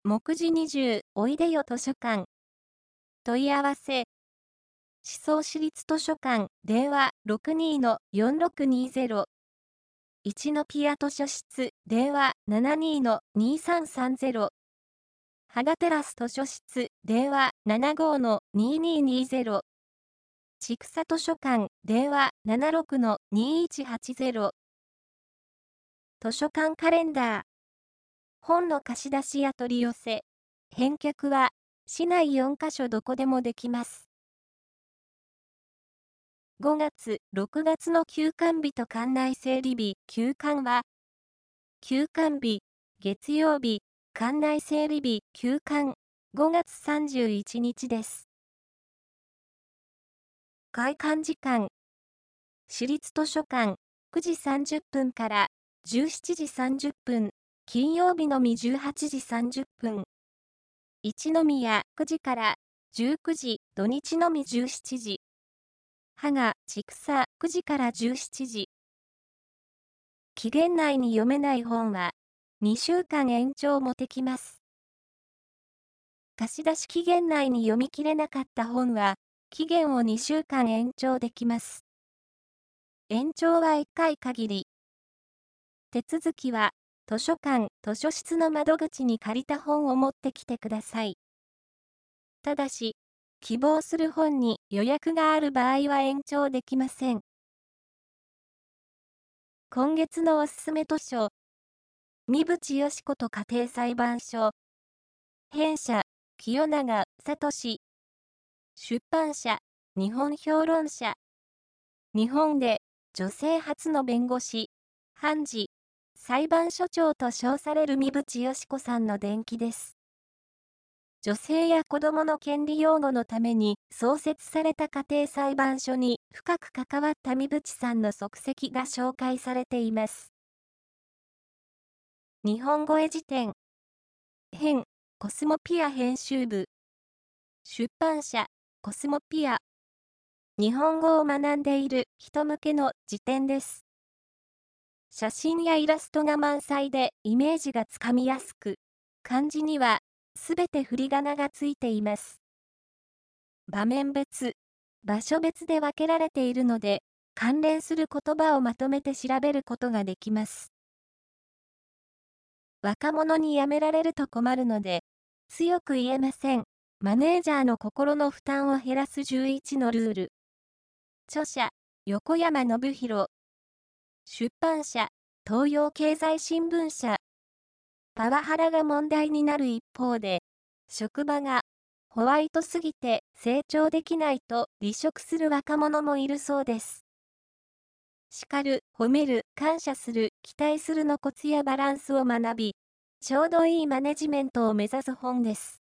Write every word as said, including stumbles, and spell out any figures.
目次にじゅう、おいでよ図書館。問い合わせ。思想市立図書館、電話 ろくにーのよんろくにーぜろ。一のピア図書室、電話 ななにーのにーさんさんぜろ。はがテラス図書室、電話 ななごーのにーにーにーぜろ。ちくさ図書館、電話 ななろくのにーいちはちぜろ。図書館カレンダー。本の貸し出しや取り寄せ、返却は、市内よんカ所どこでもできます。ごがつ、ろくがつの休館日と館内整理日、休館は、休館日、月曜日、館内整理日、休館、ごがつさんじゅういちにちです。開館時間。市立図書館、くじさんじゅっぷんからじゅうしちじさんじゅっぷん、金曜日のみじゅうはちじさんじゅっぷん。一宮くじからじゅうくじ、土日のみじゅうしちじ。はが、ちくさくじからじゅうしちじ。期限内に読めない本は、にしゅうかん延長もできます。貸し出し期限内に読み切れなかった本は、期限をにしゅうかん延長できます。延長はいっかい限り。手続きは、図書館、図書室の窓口に借りた本を持ってきてください。ただし、希望する本に予約がある場合は延長できません。今月のおすすめ図書。三淵よしこと家庭裁判所。編者、清永聡。出版社、日本評論社。日本で女性初の弁護士、判事、裁判所長と称される三淵よし子さんの伝記です。女性や子供の権利擁護のために創設された家庭裁判所に深く関わった三淵さんの足跡が紹介されています。日本語絵辞典。編、コスモピア編集部。出版社、コスモピア。日本語を学んでいる人向けの辞典です。写真やイラストが満載でイメージがつかみやすく、漢字にはすべて振り仮名がついています。場面別、場所別で分けられているので、関連する言葉をまとめて調べることができます。若者にやめられると困るので、強く言えません。マネージャーの心の負担を減らすじゅういちのルール。著者、横山信弘。出版社、東洋経済新聞社。パワハラが問題になる一方で、職場がホワイトすぎて成長できないと離職する若者もいるそうです。叱る、褒める、感謝する、期待するのコツやバランスを学び、ちょうどいいマネジメントを目指す本です。